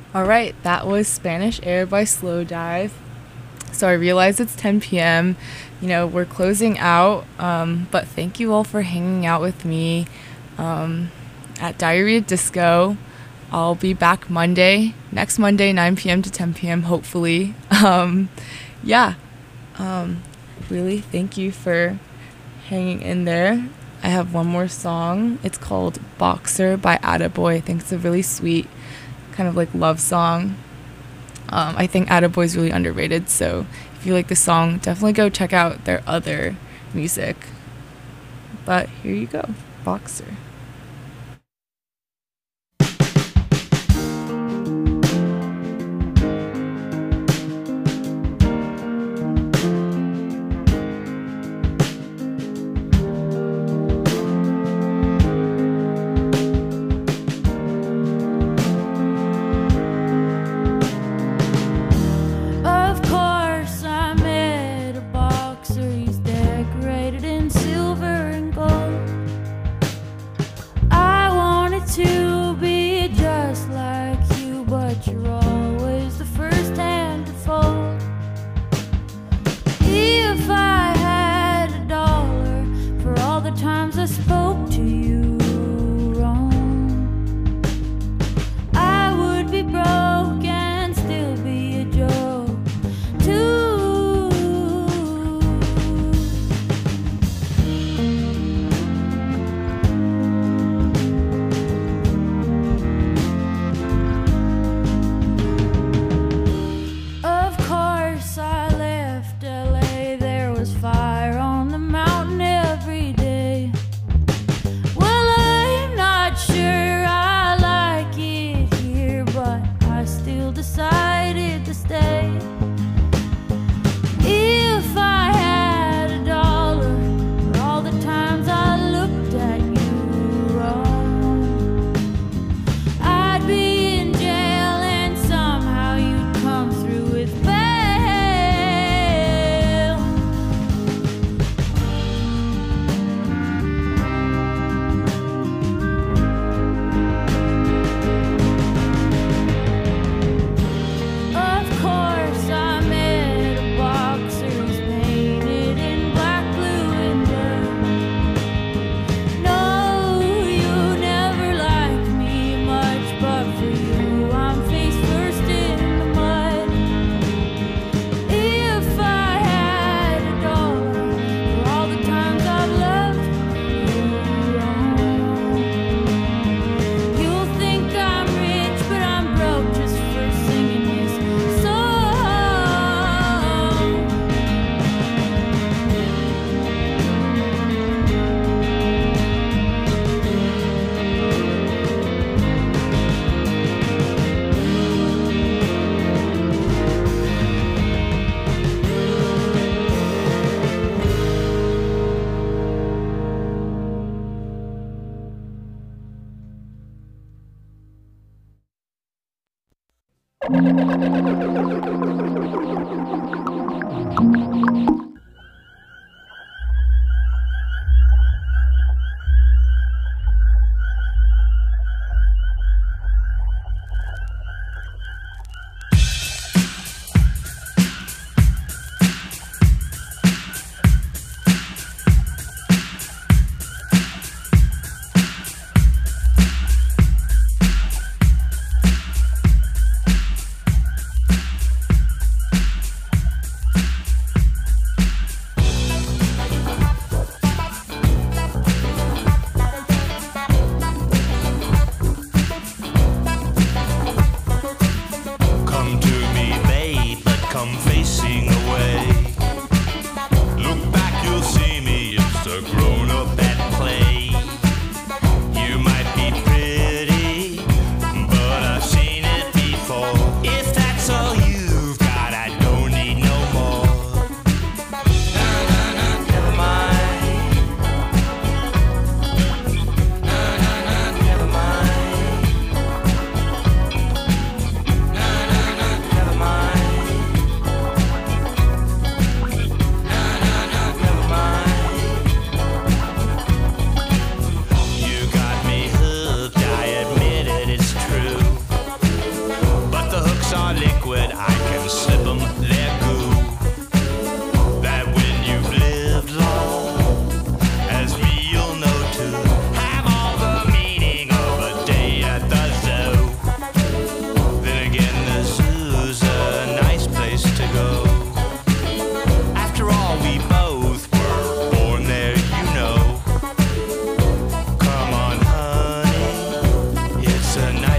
All right, that was Spanish Air by Slow Dive. So I realize it's 10 p.m. We're closing out, but thank you all for hanging out with me at Diarrhea Disco. I'll be back next Monday, 9 p.m. to 10 p.m., hopefully. Yeah, really, thank you for hanging in there. I have one more song. It's called Boxer by Attaboy. I think it's a really sweet kind of like love song. I think Attaboy is really underrated, so if you like the song, definitely go check out their other music. But here you go, Boxer.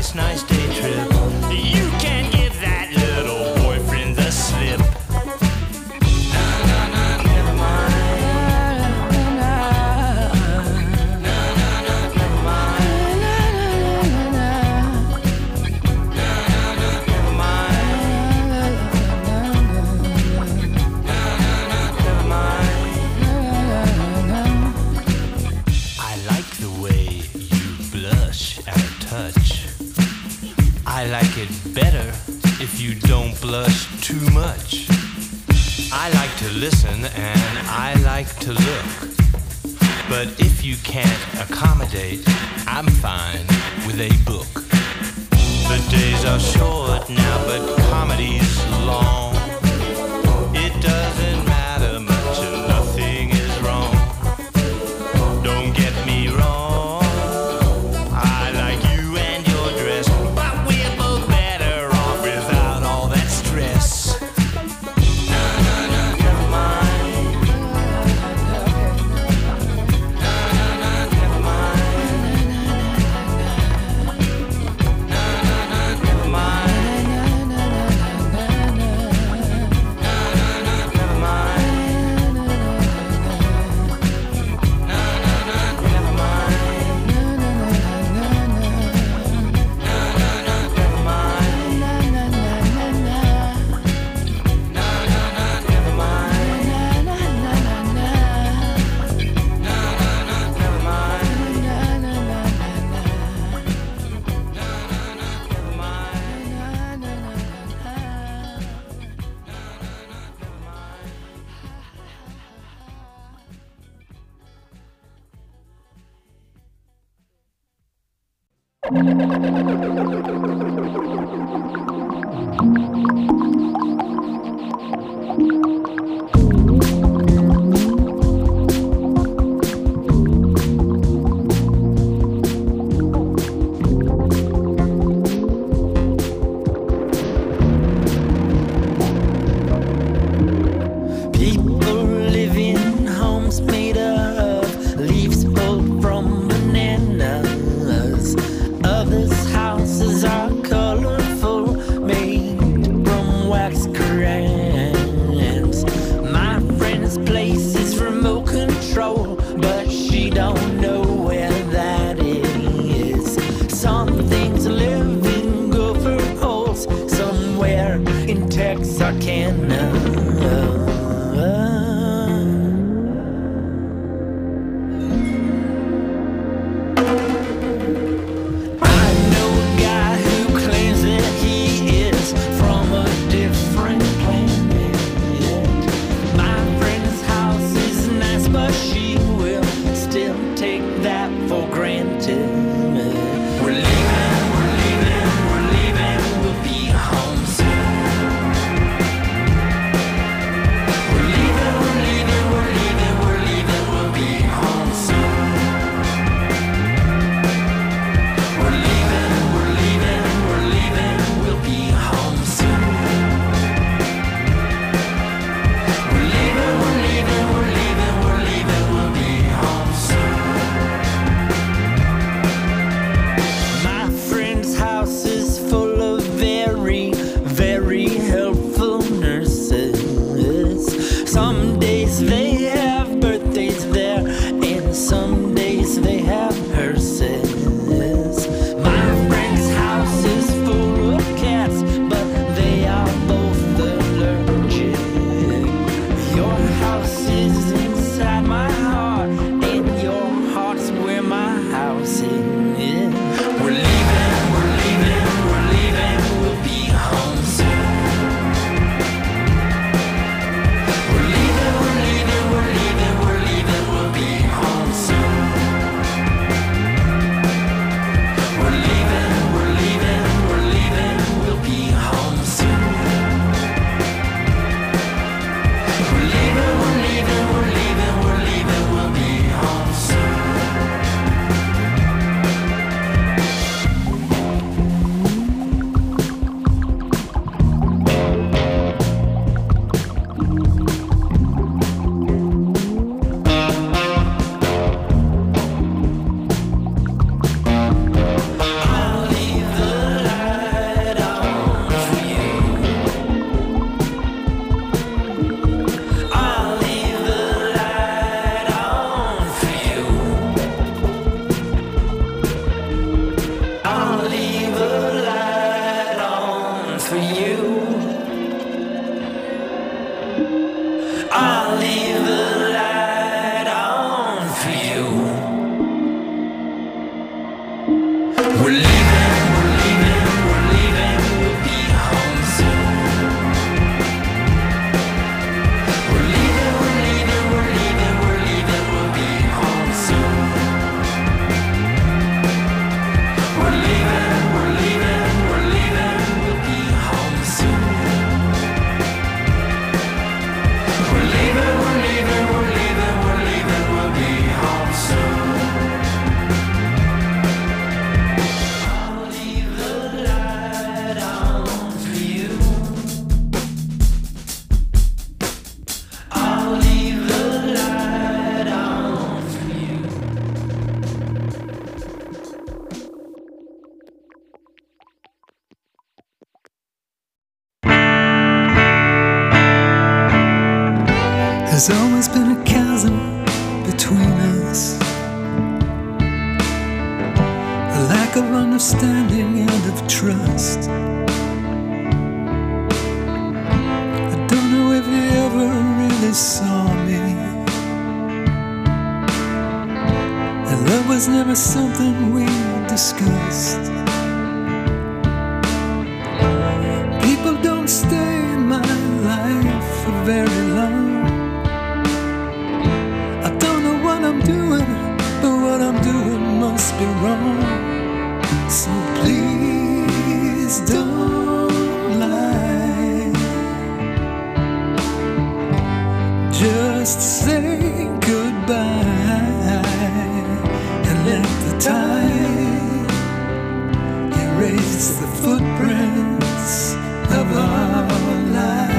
nice day trip. You can give that little boyfriend the slip. Never mind. Never mind. Never mind. I like the way you blush at a touch. I like it better if you don't blush too much. I like to listen and I like to look. But if you can't accommodate, I'm fine with a book. The days are short now, but comedy's long. It doesn't matter much and nothing is wrong. Don't get me wrong, I like you and your dress, but we're both better off without all that stress. Never mind. Never mind. Never mind. Never mind. People live in homes made of leaves pulled from bananas. Others' houses are colorful, made from wax crayons. My friend's place is remote control, but she don't know where that is. Some things live in gopher holes somewhere in Texarkana. I know a guy who claims that he is from a different planet. My friend's house is nice, but she will still take that for granted. We're leaving, we're leaving, we're leaving, we'll be home soon. There's always been a chasm between us, a lack of understanding and of trust. I don't know if you ever really saw me, and love was never something we discussed. People don't stay in my life for very long. I don't know what I'm doing, but what I'm doing must be wrong. So please don't lie. Just say goodbye and let the tide erase the footprints of our lives.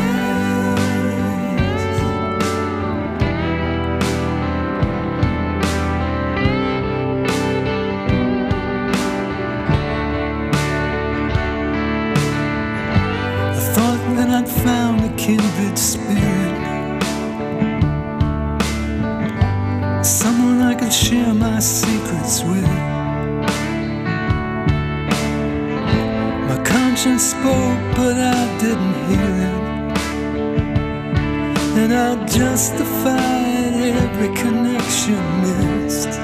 I thought that I'd found a kindred spirit, someone I could share my secrets with. My conscience spoke, but I didn't hear it, and I justified every connection missed.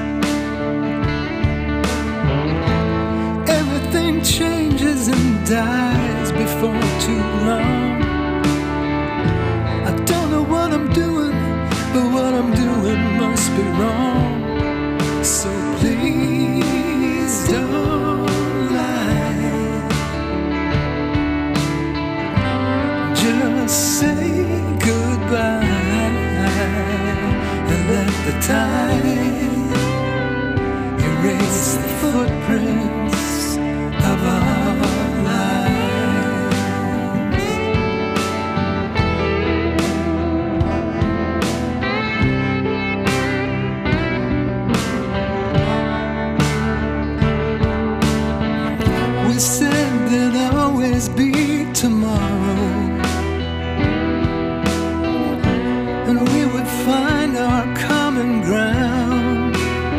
Everything changes and dies before too long. I don't know what I'm doing, but what I'm doing must be wrong. So please don't lie. Just say goodbye and let the tide erase the footprints of our lives. We said there'd always be tomorrow, and we would find our common ground.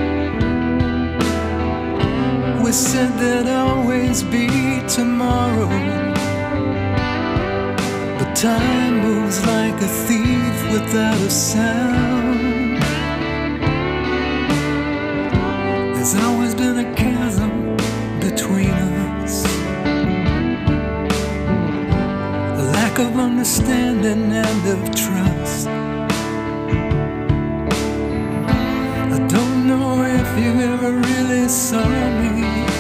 We said there'd always be tomorrow, but time moves like a thief without a sound. There's always been a chasm between us, a lack of understanding and of trust. I don't know if you ever really saw me,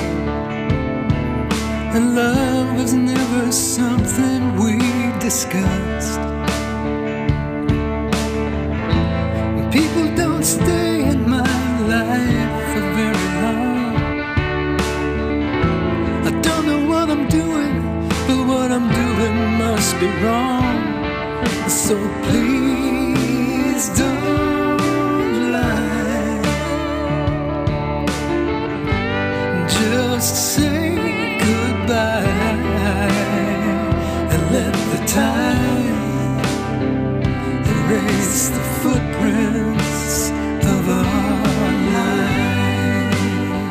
and love was never something we discussed. People don't stay in my life for very long. I don't know what I'm doing, but what I'm doing must be wrong. So please don't lie. Just say goodbye and let the tide erase the footprints of our lives.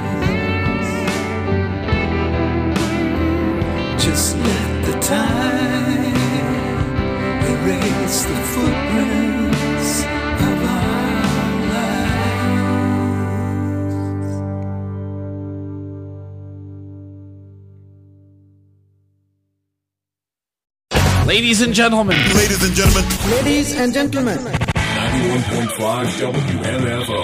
Just let the tide erase the footprints of our lives. Ladies and gentlemen. Ladies and gentlemen. Ladies and gentlemen. 91.5 WMFO.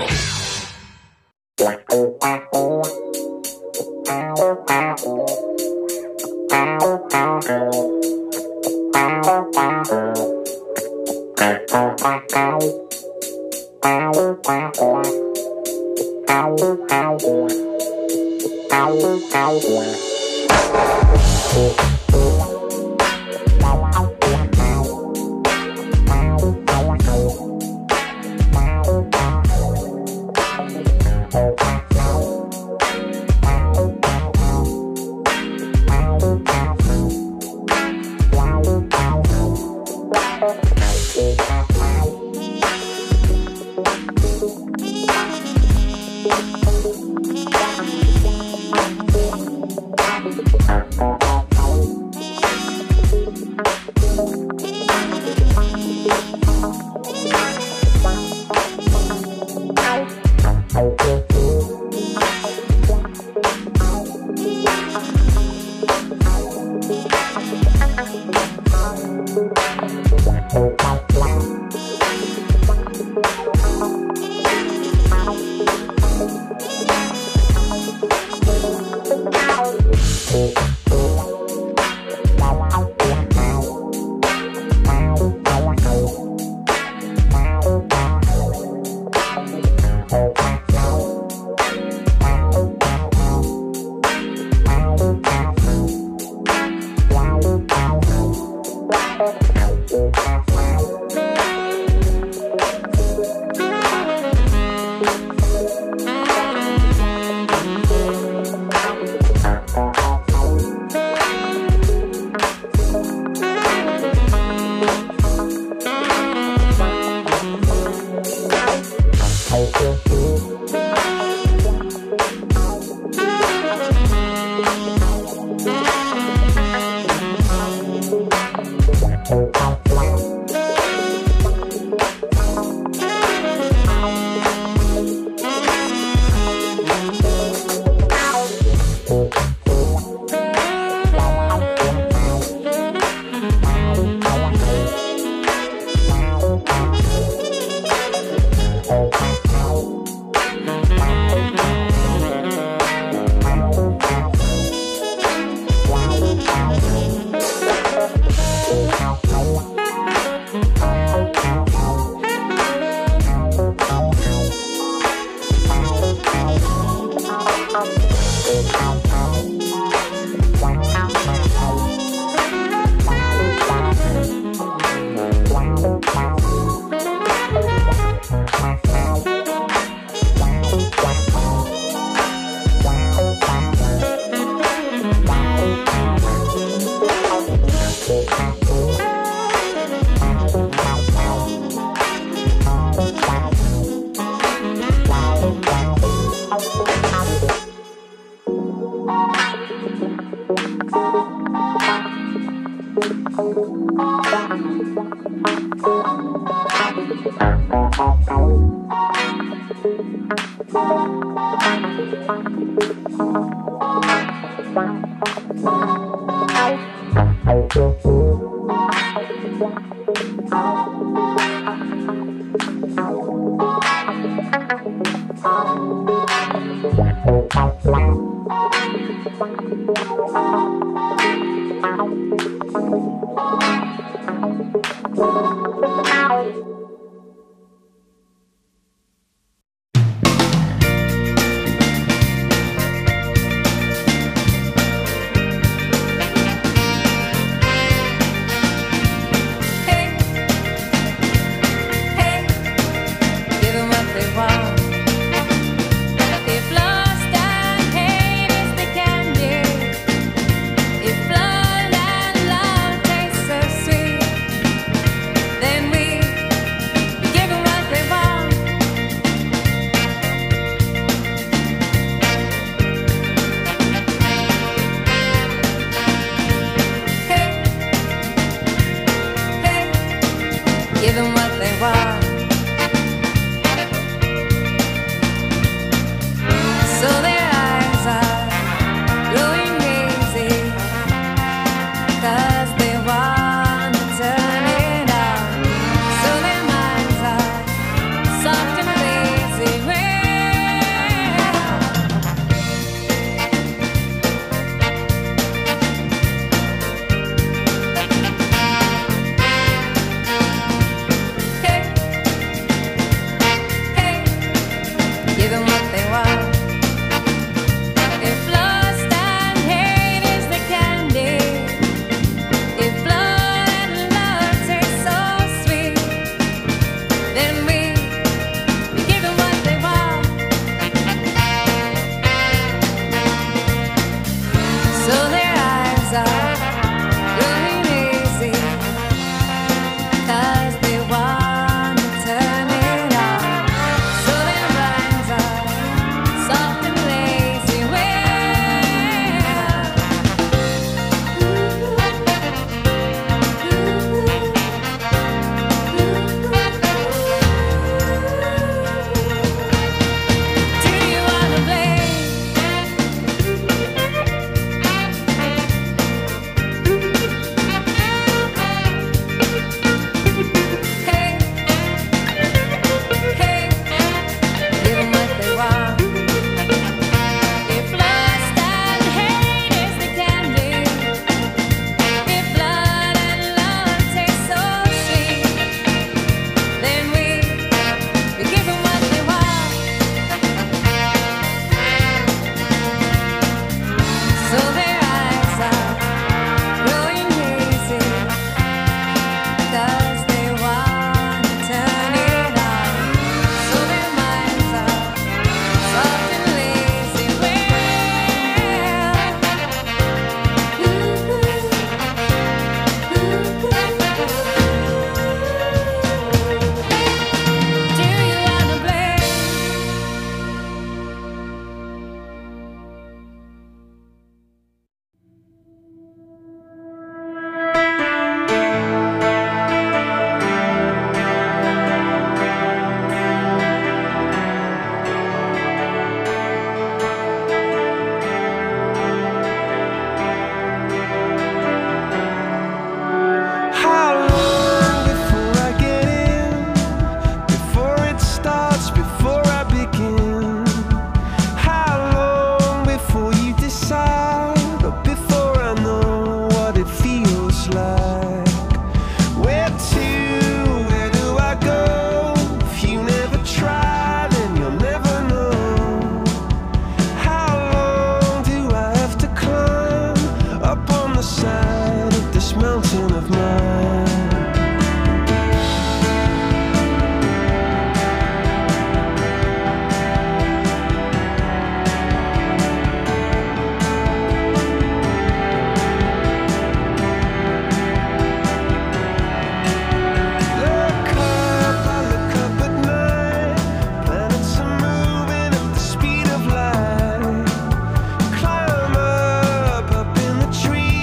Climb up in the tree.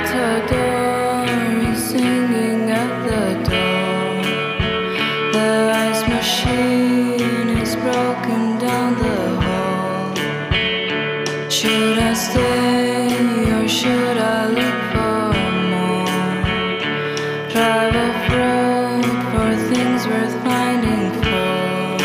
matador is singing at the door. The ice machine is broken down the hall. Should I stay or should I look for more? Drive off-road for things worth finding for.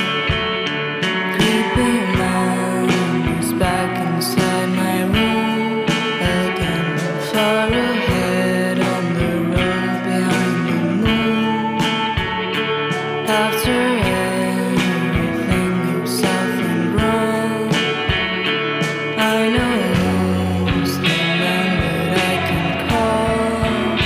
Creepy man is back inside my room again. Far ahead on the road behind the moon. After everything goes south and wrong, I know who's the man that I can call.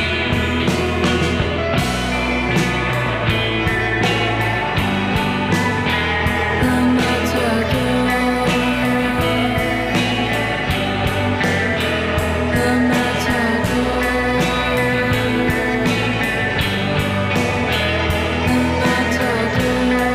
The matador, the matador, the matador.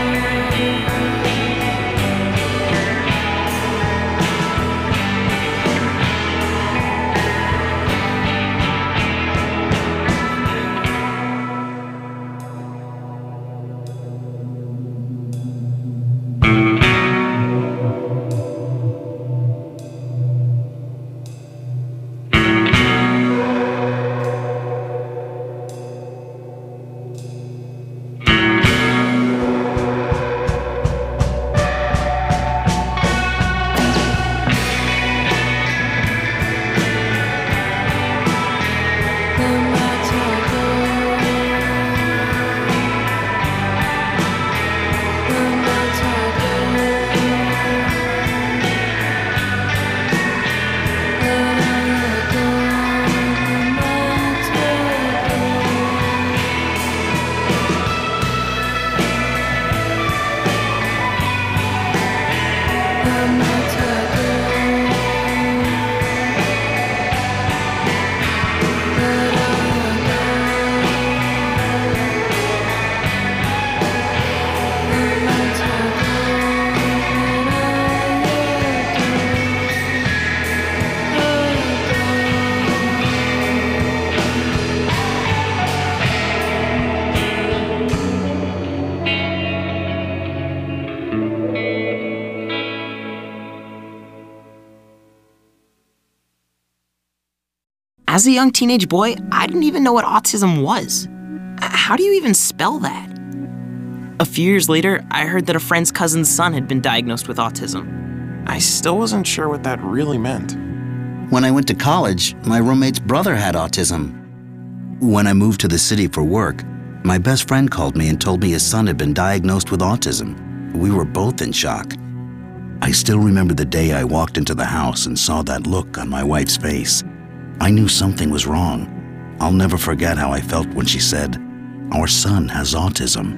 As a young teenage boy, I didn't even know what autism was. How do you even spell that? A few years later, I heard that a friend's cousin's son had been diagnosed with autism. I still wasn't sure what that really meant. When I went to college, my roommate's brother had autism. When I moved to the city for work, my best friend called me and told me his son had been diagnosed with autism. We were both in shock. I still remember the day I walked into the house and saw that look on my wife's face. I knew something was wrong. I'll never forget how I felt when she said, "Our son has autism."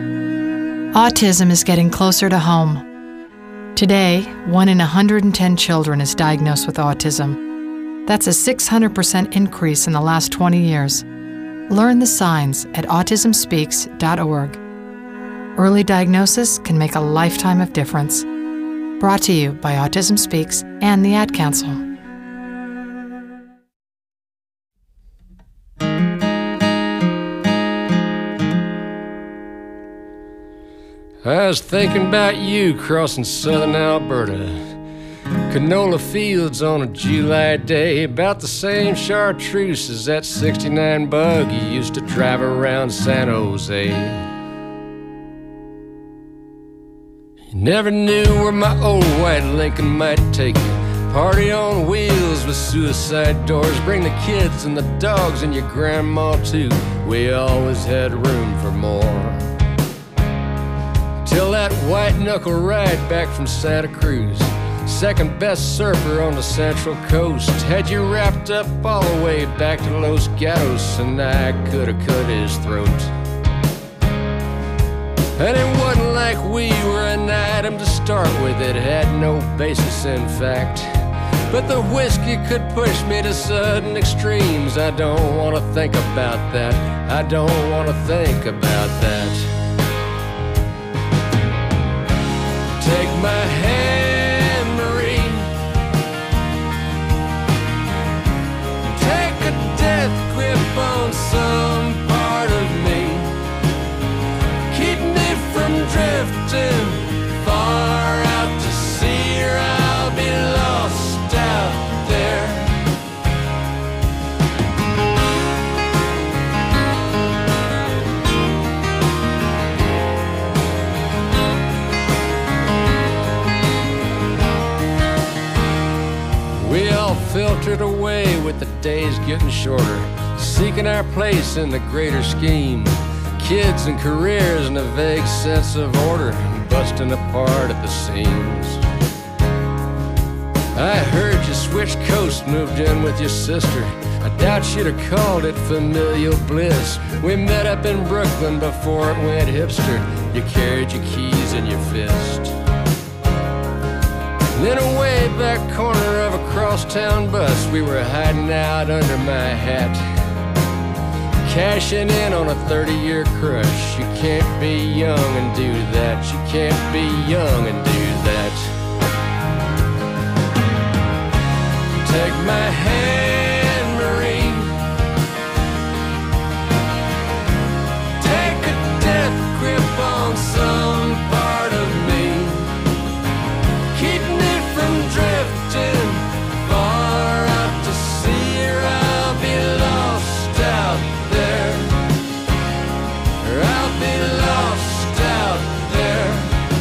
Autism is getting closer to home. Today, 1 in 110 children is diagnosed with autism. That's a 600% increase in the last 20 years. Learn the signs at autismspeaks.org. Early diagnosis can make a lifetime of difference. Brought to you by Autism Speaks and the Ad Council. I was thinking about you crossing southern Alberta. Canola fields on a July day, about the same chartreuse as that 69 bug you used to drive around San Jose. You never knew where my old white Lincoln might take you. Party on wheels with suicide doors. Bring the kids and the dogs and your grandma too. We always had room for more. Till that white knuckle ride back from Santa Cruz. Second best surfer on the Central Coast. Had you wrapped up all the way back to Los Gatos, and I coulda cut his throat. And it wasn't like we were an item to start with. It had no basis in fact. But the whiskey could push me to sudden extremes. I don't want to think about that. I don't want to think about that. Take my hand, Marie. Take a with the days getting shorter, seeking our place in the greater scheme. Kids and careers and a vague sense of order, busting apart at the seams. I heard you switched coast, moved in with your sister. I doubt you'd have called it familial bliss. We met up in Brooklyn before it went hipster. You carried your keys in your fist. Then a way back corner of a crosstown bus, we were hiding out under my hat, cashing in on a 30-year crush. You can't be young and do that. You can't be young and do that. Take my hand, Marine. Take a death grip on some part of me. Keep me from drifting far out to sea, or I'll be lost out there. Or I'll be lost out there.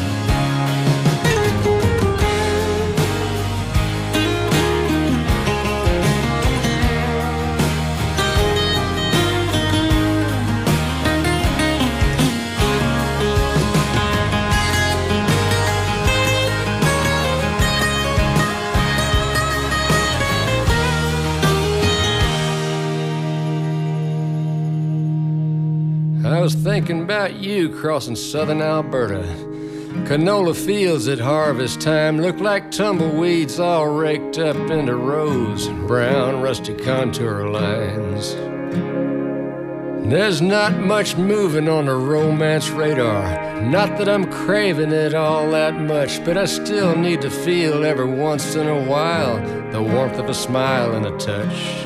I was thinking about you crossing southern Alberta. Canola fields at harvest time look like tumbleweeds all raked up into rows, brown rusty contour lines. There's not much moving on the romance radar. Not that I'm craving it all that much, but I still need to feel every once in a while the warmth of a smile and a touch.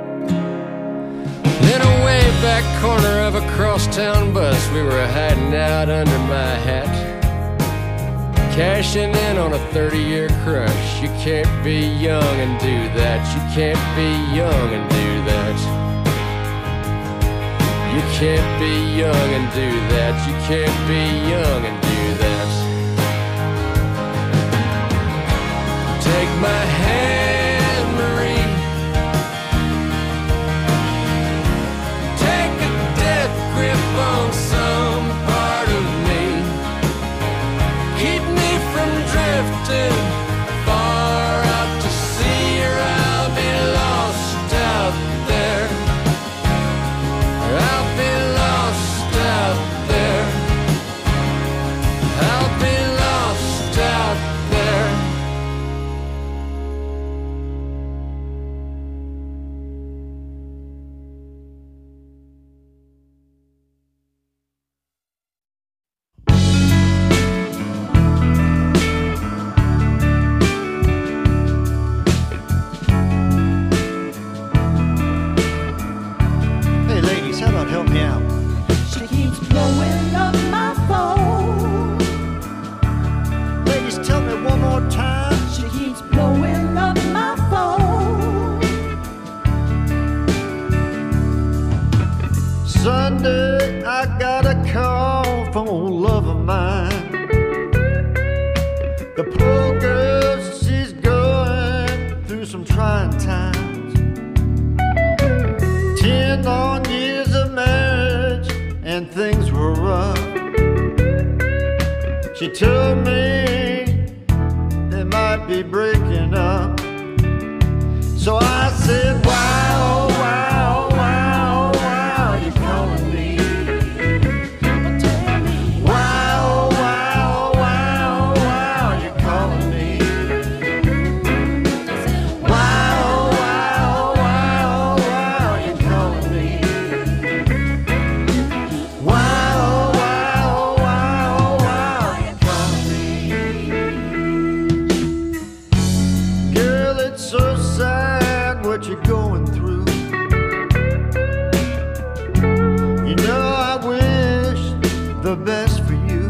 In a way back corner of a crosstown bus, we were hiding out under my hat, cashing in on a 30-year crush. You can't be young and do that. You can't be young and do that. You can't be young and do that. You can't be young and do that. Take my hand, Marine. Take a death grip on some part of me. Keep me from drifting far out to sea, or I'll be lost out there. I'll be lost out there. I'll be lost out there. Hey ladies, how about help me out? She keeps blowing up my phone. Ladies, tell me one more time. She keeps blowing up my phone. Sunday, I got a call from a old love of mine. The poor girl, she's going through some trying times. 10 long years of marriage and things were rough. She told me they might be breaking up. So I said, wow, wow, wow, wow, you calling me? Wow, wow, wow, wow, you calling me? Wow, wow, wow, wow, you calling me? Wow, wow, wow, wow, you calling me? Girl, it's so sad what you're going through. You know I wish the best for you.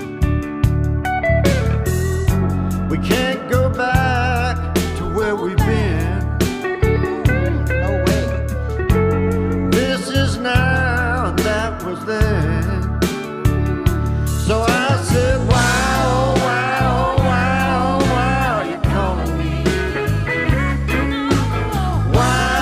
We can't go back to where we've been. No way. This is now and that was then. So I said, wow, wow, wow, wow, you calling me? Wow,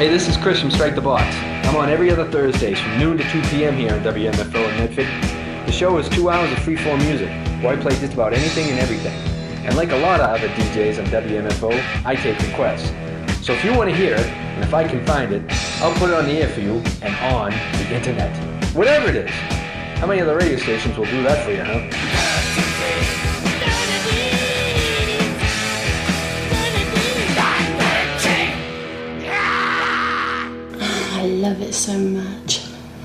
Hey, this is Chris from Strike the Box. I'm on every other Thursdays from noon to 2 p.m. here on WMFO in Medford. The show is 2 hours of free-form music, where I play just about anything and everything. And like a lot of other DJs on WMFO, I take requests. So if you want to hear it, and if I can find it, I'll put it on the air for you and on the internet. Whatever it is. How many other radio stations will do that for you, huh? I love it so much.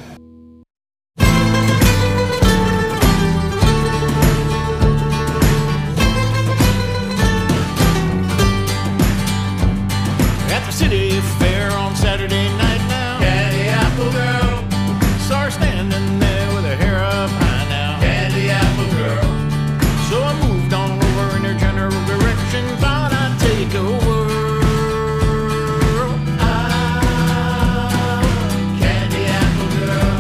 At the city fair on Saturday night now, Candy Apple Girl saw her standing there with her hair up high now, Candy Apple Girl. So I moved on over in her general direction, thought I'd take a whirl. Candy Apple Girl.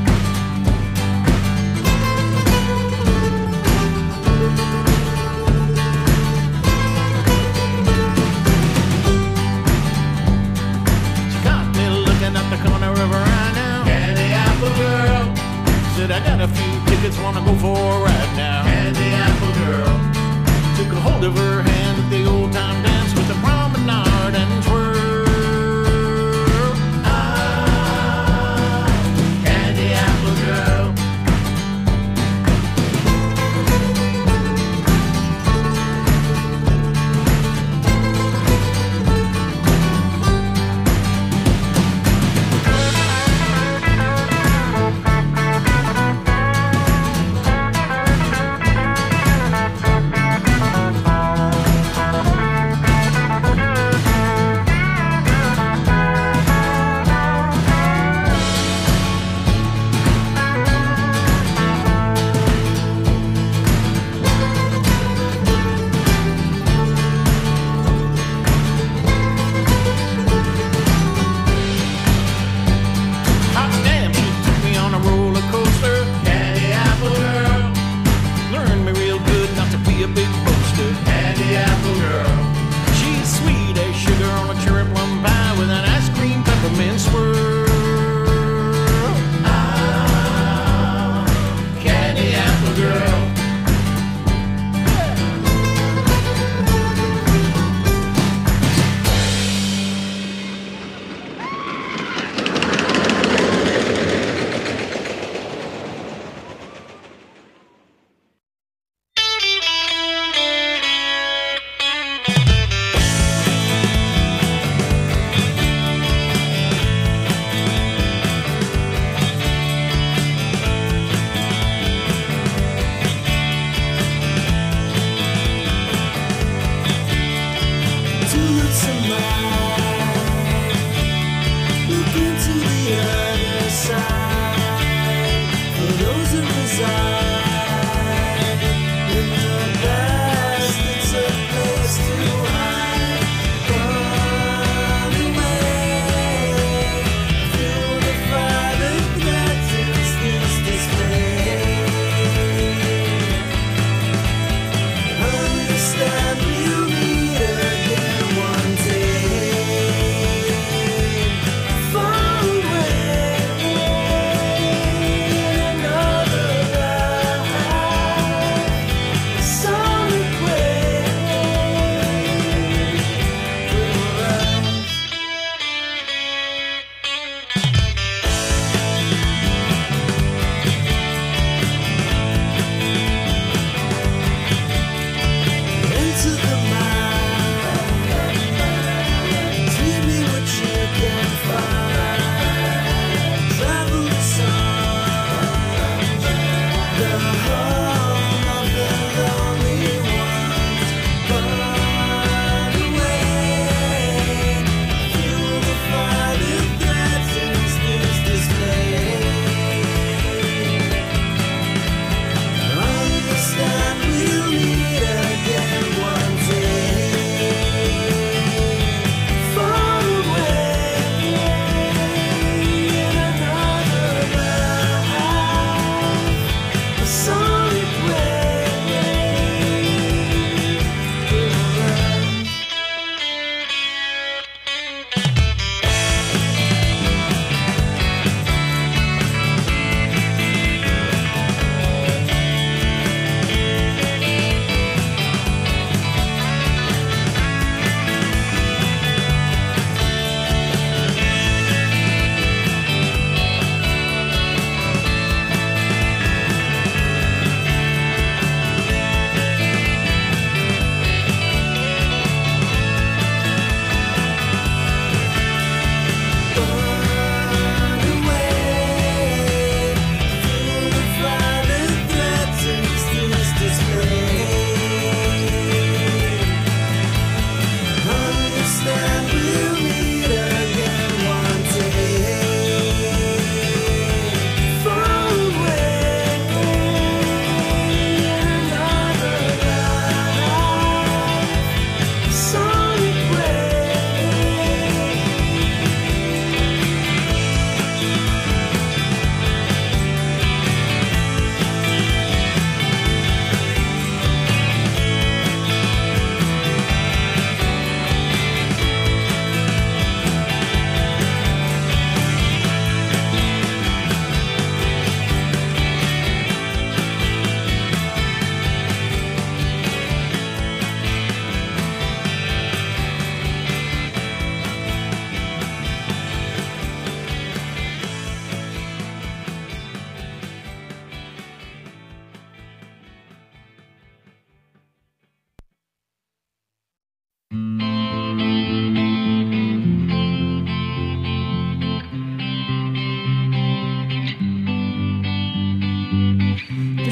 She got me looking at the corner of her eye now, Candy Apple Girl. Said I got a few tickets, wanna go for a ride now, Candy Apple Girl. Took a hold of her hand at the old time dance with the promenade and twirl. Candy Apple Girl.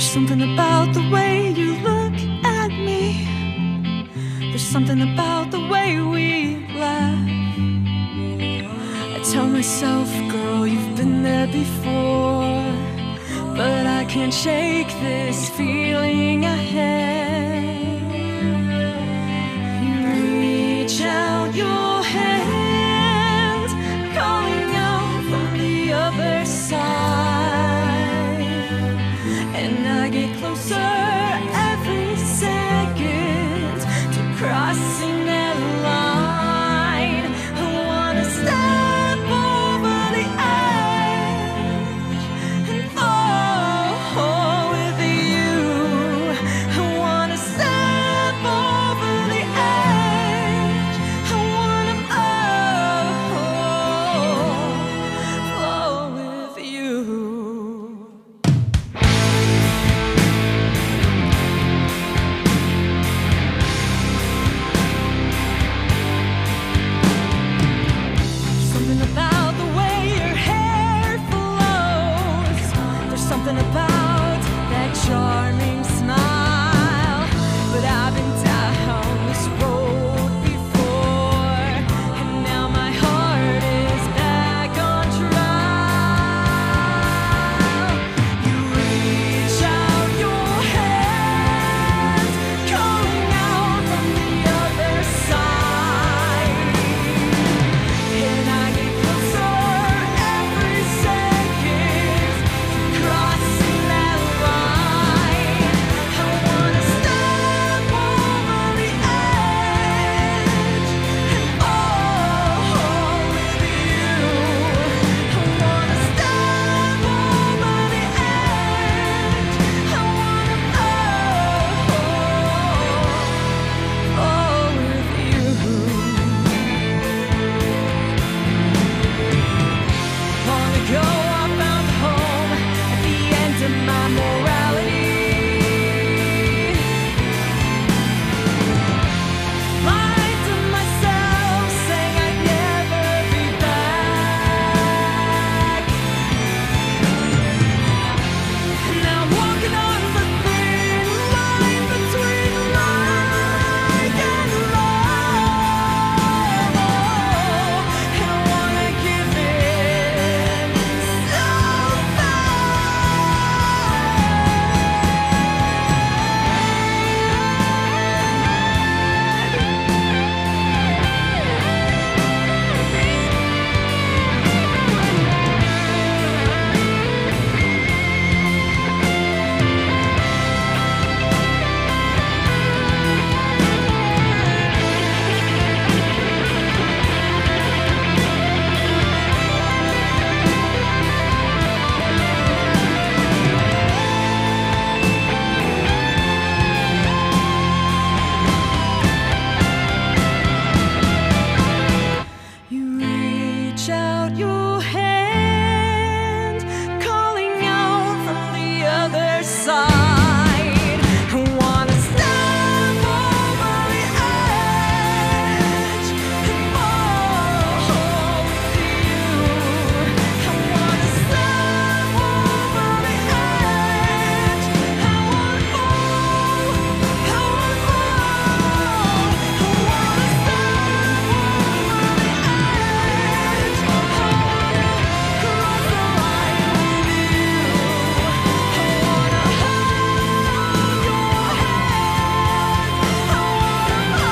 There's something about the way you look at me. There's something about the way we laugh. I tell myself, girl, you've been there before, but I can't shake this feeling I have. You reach out your hand, calling out from the other side, and I get closer every second to crossing that line. I wanna step over the edge and fall with you. I wanna step over the edge. I wanna flow with you. Something about the way your hair flows. There's something about that charming smile. But I've been down this road before, and now my heart is back on trial. You reach out your hand, calling out from the other side, and I get closer every second, crossing that line. I wanna step over the edge and fall with you. I wanna step over the edge. I wanna fall with you. Long ago I found home at the end of my morality. Lied to myself, saying I'd never be back. Now I'm walking on the thin line between like and love, and I wanna give in so you reach out your hand, calling out from the other side. I wanna step over the edge and fall with you. I wanna step over the edge. I wanna fall. I wanna fall. I wanna step over the edge. I wanna cross the line with you. I wanna hold your hand. I wanna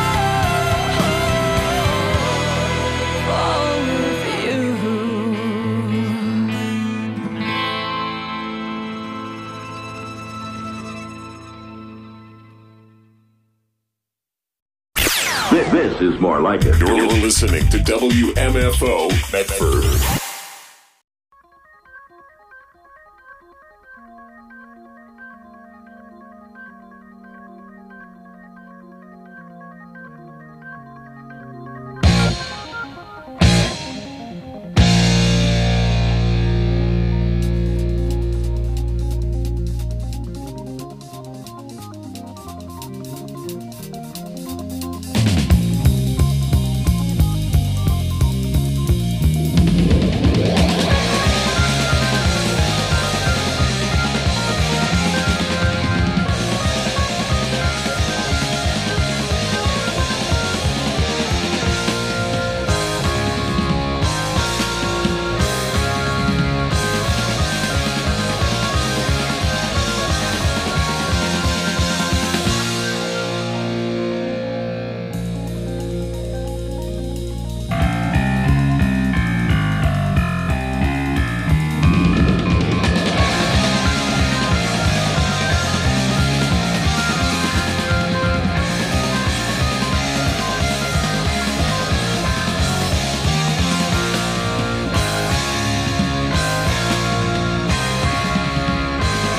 fall with you. This is more like it. You're listening to WMFO Medford.